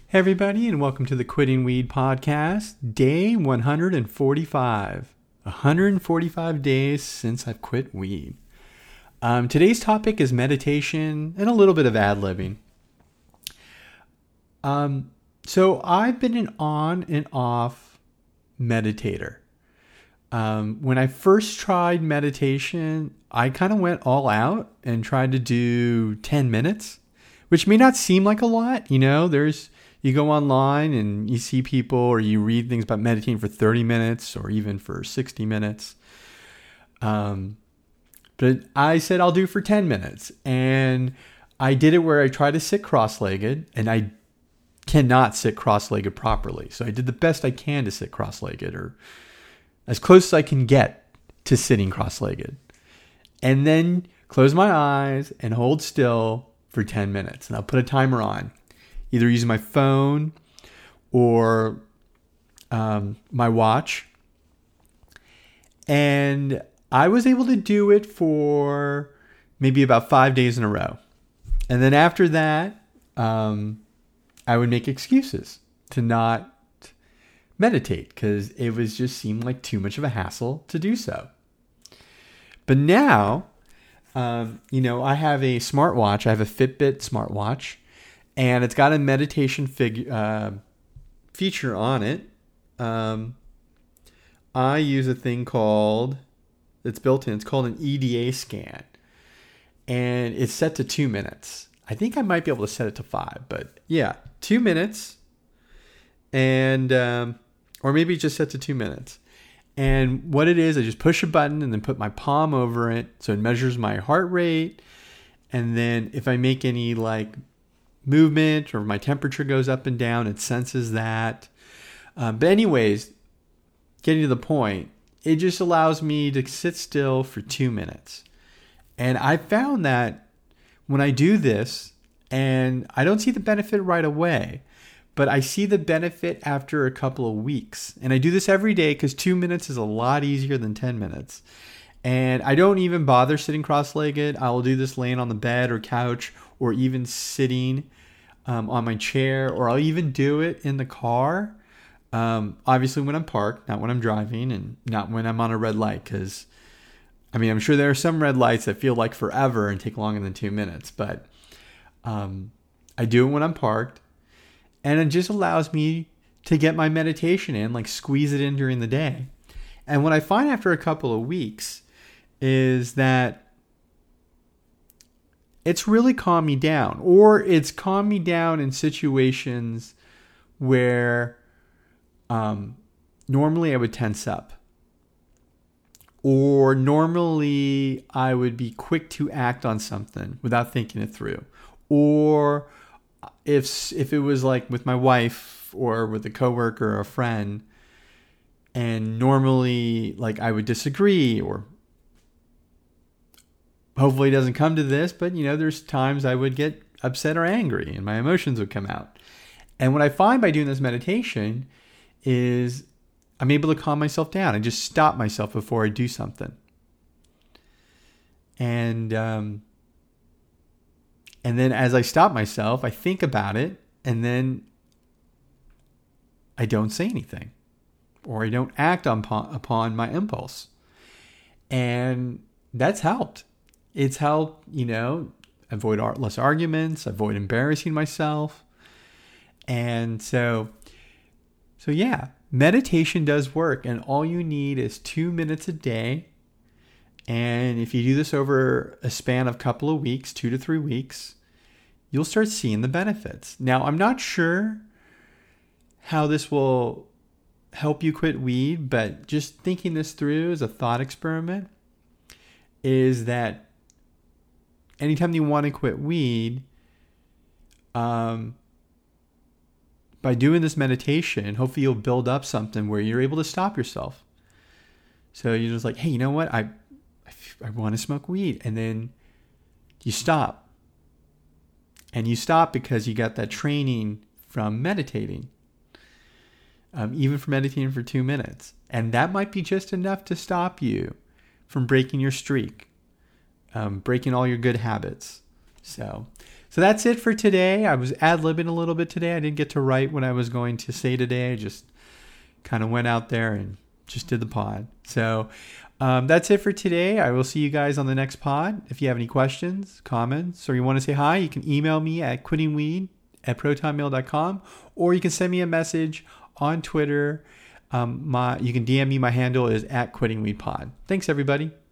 Hey everybody, and welcome to the Quitting Weed Podcast, day 145. 145 days since I've quit weed. Today's topic is meditation and a little bit of ad-libbing. So I've been an on and off meditator. When I first tried meditation, I kind of went all out and tried to do 10 minutes, which may not seem like a lot. You go online and you see people or you read things about meditating for 30 minutes or even for 60 minutes. But I said I'll do for 10 minutes. And I did it where I try to sit cross-legged, and I cannot sit cross-legged properly. So I did the best I can to sit cross-legged, or as close as I can get to sitting cross-legged. And then close my eyes and hold still for 10 minutes. And I'll put a timer on, either using my phone or my watch. And I was able to do it for maybe about 5 days in a row. And then after that, I would make excuses to not meditate because it was just seemed like too much of a hassle to do so. But now, I have a smartwatch. I have a Fitbit smartwatch, and it's got a meditation feature on it. I use a thing it's built in. It's called an EDA scan, and it's set to 2 minutes. I think I might be able to set it to 5, but yeah, 2 minutes, and or maybe just set to 2 minutes. And what it is, I just push a button and then put my palm over it, so it measures my heart rate. And then if I make any movement or my temperature goes up and down, it senses that. But anyways, getting to the point, it just allows me to sit still for 2 minutes. And I found that when I do this, and I don't see the benefit right away, but I see the benefit after a couple of weeks. And I do this every day because 2 minutes is a lot easier than 10 minutes. And I don't even bother sitting cross-legged. I will do this laying on the bed or couch, or even sitting on my chair, or I'll even do it in the car. Obviously when I'm parked, not when I'm driving, and not when I'm on a red light, because I'm sure there are some red lights that feel like forever and take longer than 2 minutes, but I do it when I'm parked, and it just allows me to get my meditation in, squeeze it in during the day. And what I find after a couple of weeks is that it's really calmed me down, or it's calmed me down in situations where normally I would tense up, or normally I would be quick to act on something without thinking it through. Or if it was with my wife or with a coworker or a friend, and normally I would disagree, or hopefully it doesn't come to this, but there's times I would get upset or angry and my emotions would come out. And what I find by doing this meditation is I'm able to calm myself down and just stop myself before I do something. And then as I stop myself, I think about it, and then I don't say anything, or I don't act upon my impulse. And that's helped. It's helped, avoid less arguments, avoid embarrassing myself. And so yeah, meditation does work, and all you need is 2 minutes a day. And if you do this over a span of a couple of weeks, 2 to 3 weeks, you'll start seeing the benefits. Now, I'm not sure how this will help you quit weed, but just thinking this through as a thought experiment is that anytime you want to quit weed, by doing this meditation, hopefully you'll build up something where you're able to stop yourself. So you're just like, hey, you know what? I want to smoke weed. And then you stop. And you stop because you got that training from meditating. Even for meditating for 2 minutes. And that might be just enough to stop you from breaking your streak. Breaking all your good habits. So So that's it for today. I was ad-libbing a little bit today. I didn't get to write what I was going to say today. I just kind of went out there and just did the pod. So that's it for today. I will see you guys on the next pod. If you have any questions, comments, or you want to say hi, you can email me at quittingweed@protonmail.com, or you can send me a message on Twitter. You can DM me. My handle is @quittingweedpod. Thanks, everybody.